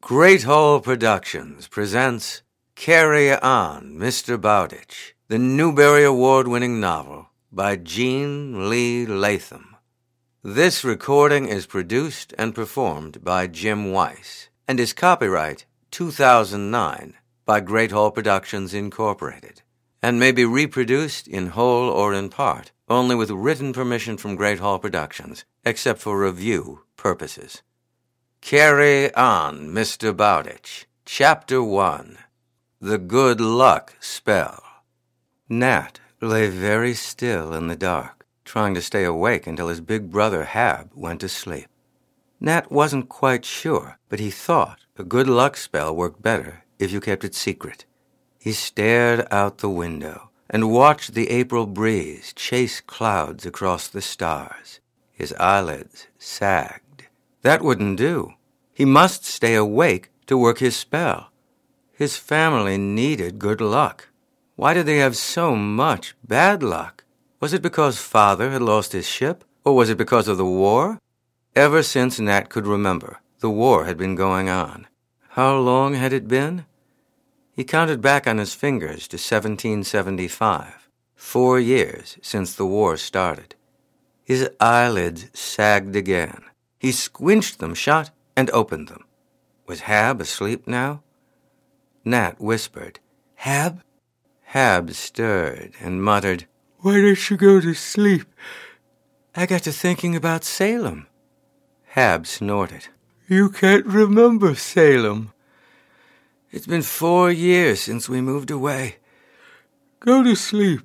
Great Hall Productions presents Carry On, Mr. Bowditch, the Newbery Award-winning novel by Jean Lee Latham. This recording is produced and performed by Jim Weiss and is copyright 2009 by Great Hall Productions, Incorporated, and may be reproduced in whole or in part, only with written permission from Great Hall Productions, except for review purposes. Carry On, Mr. Bowditch, Chapter 1, The Good Luck Spell. Nat lay very still in the dark, trying to stay awake until his big brother Hab went to sleep. Nat wasn't quite sure, but he thought a good luck spell worked better if you kept it secret. He stared out the window and watched the April breeze chase clouds across the stars. His eyelids sagged. That wouldn't do. He must stay awake to work his spell. His family needed good luck. Why did they have so much bad luck? Was it because Father had lost his ship, or was it because of the war? Ever since Nat could remember, the war had been going on. How long had it been? He counted back on his fingers to 1775, 4 years since the war started. His eyelids sagged again. He squinched them shut and opened them. Was Hab asleep now? Nat whispered, "Hab?" Hab stirred and muttered, "Why don't you go to sleep? I got to thinking about Salem." Hab snorted, "You can't remember Salem. It's been 4 years since we moved away. Go to sleep."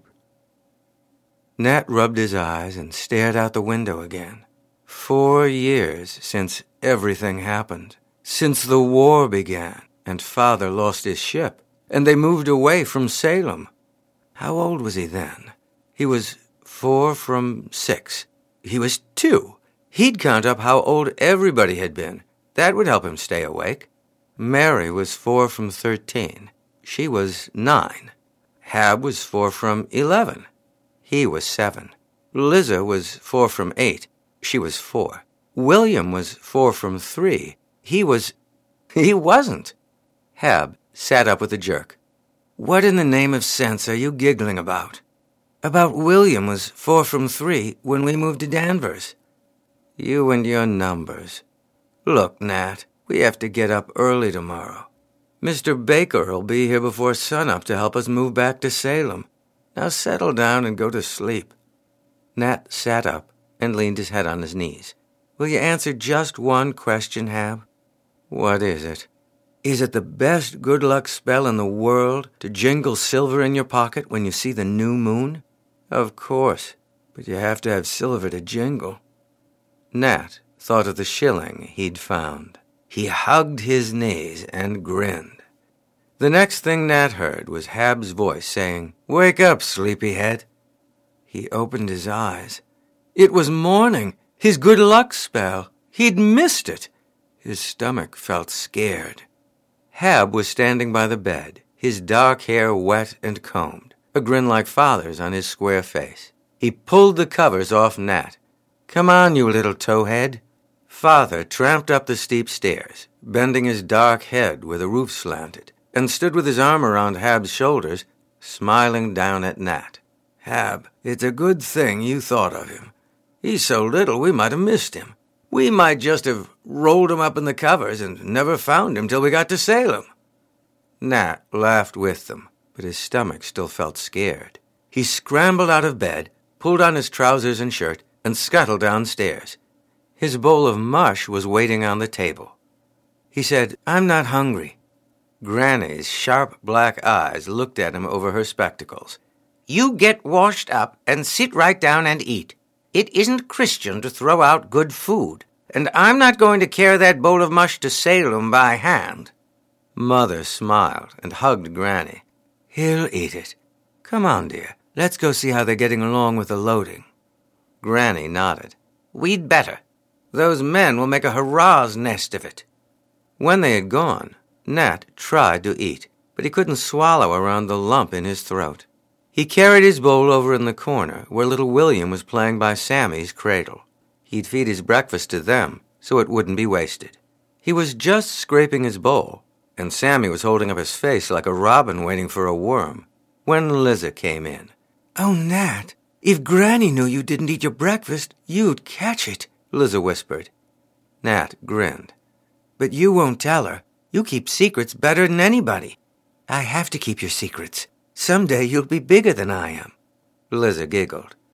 Nat rubbed his eyes and stared out the window again. 4 years since everything happened, since the war began and Father lost his ship, and they moved away from Salem. How old was he then? He was 4 from 6. He was 2. He'd count up how old everybody had been. That would help him stay awake. Mary was 4 from 13. She was 9. Hab was 4 from 11. He was 7. Liza was 4 from 8. She was 4. William was 4 from 3. He wasn't. Hab sat up with a jerk. "What in the name of sense are you giggling about?" "About William was 4 from 3 when we moved to Danvers." "You and your numbers. Look, Nat, we have to get up early tomorrow. Mr. Baker'll be here before sunup to help us move back to Salem. Now settle down and go to sleep." Nat sat up and leaned his head on his knees. "Will you answer just one question, Hab?" "What is it?" "Is it the best good luck spell in the world to jingle silver in your pocket when you see the new moon?" "Of course, but you have to have silver to jingle." Nat thought of the shilling he'd found. He hugged his knees and grinned. The next thing Nat heard was Hab's voice saying, "Wake up, sleepyhead." He opened his eyes. It was morning. His good luck spell. He'd missed it. His stomach felt scared. Hab was standing by the bed, his dark hair wet and combed, a grin like Father's on his square face. He pulled the covers off Nat. "Come on, you little towhead." Father tramped up the steep stairs, bending his dark head where the roof slanted, and stood with his arm around Hab's shoulders, smiling down at Nat. "Hab, it's a good thing you thought of him. He's so little we might have missed him. We might just have rolled him up in the covers and never found him till we got to Salem." Nat laughed with them, but his stomach still felt scared. He scrambled out of bed, pulled on his trousers and shirt, and scuttled downstairs. His bowl of mush was waiting on the table. He said, "I'm not hungry." Granny's sharp black eyes looked at him over her spectacles. "You get washed up and sit right down and eat. It isn't Christian to throw out good food, and I'm not going to carry that bowl of mush to Salem by hand." Mother smiled and hugged Granny. "He'll eat it. Come on, dear. Let's go see how they're getting along with the loading." Granny nodded. "We'd better. Those men will make a hurrah's nest of it." When they had gone, Nat tried to eat, but he couldn't swallow around the lump in his throat. He carried his bowl over in the corner where little William was playing by Sammy's cradle. He'd feed his breakfast to them so it wouldn't be wasted. He was just scraping his bowl, and Sammy was holding up his face like a robin waiting for a worm, when Liza came in. "Oh, Nat, if Granny knew you didn't eat your breakfast, you'd catch it," Liza whispered. Nat grinned. "But you won't tell her. You keep secrets better than anybody." "I have to keep your secrets. Someday you'll be bigger than I am." Liza giggled.